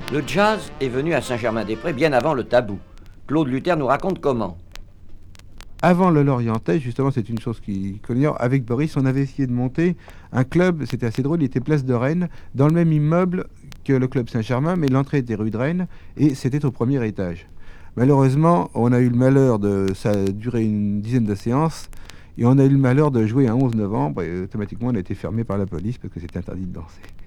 Le jazz est venu à Saint-Germain-des-Prés bien avant le tabou. Claude Luther nous raconte comment. Avant le Lorientais, justement, c'est une chose qu'il connaît. Avec Boris, on avait essayé de monter un club, c'était assez drôle, il était place de Rennes, dans le même immeuble que le club Saint-Germain, mais l'entrée était rue de Rennes, et c'était au premier étage. Malheureusement, on a eu le malheur ça a duré une dizaine de séances, et on a eu le malheur de jouer un 11 novembre, et automatiquement on a été fermé par la police parce que c'était interdit de danser.